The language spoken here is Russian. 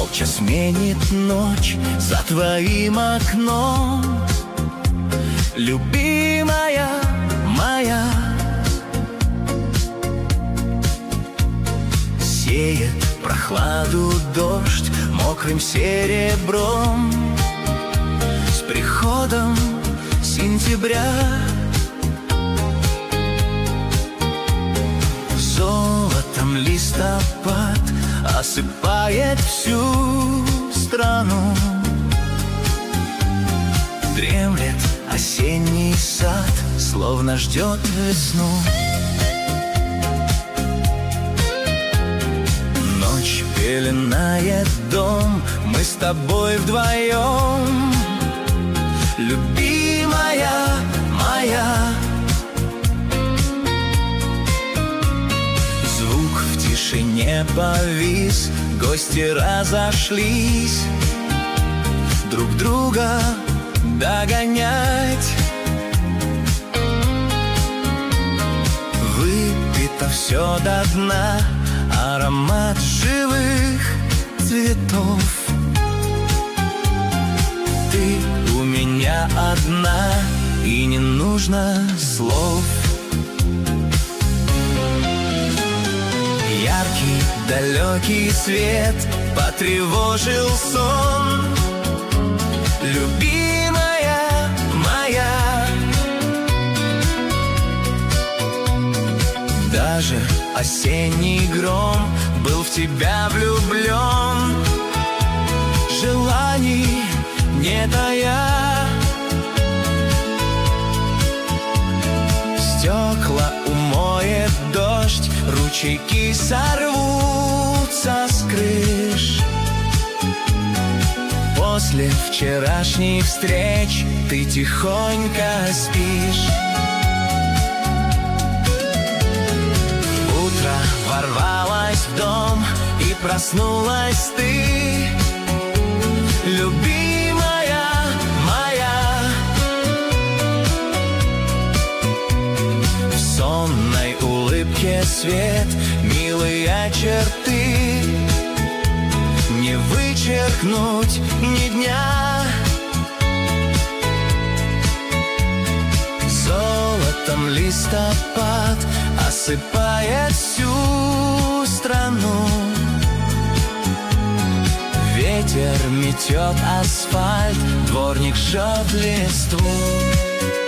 молча сменит ночь за твоим окном. Любимая моя, сеет прохладу дождь мокрым серебром. С приходом сентября золотом листопад осыпает всю страну. Дремлет осенний сад, словно ждет весну. Ночь пеленает дом, мы с тобой вдвоем. Любимая моя, звук в тишине повис, гости разошлись друг друга догонять. Выпито все до дна, аромат живых цветов. Ты у меня одна, и не нужно слов. Яркий далекий свет потревожил сон. Любимая моя, даже осенний гром был в тебя влюблен. Желаний не тая, стекла умоет дождь, ручейки сорвутся с крыш. После вчерашних встреч ты тихонько спишь. Утро ворвалось в дом, и проснулась ты, любимая моя. В сонной улыбке свет, милые черты, не вычеркнуть ни дня. Золотом листопад осыпает всю страну. Ветер метет асфальт, дворник жжет листву.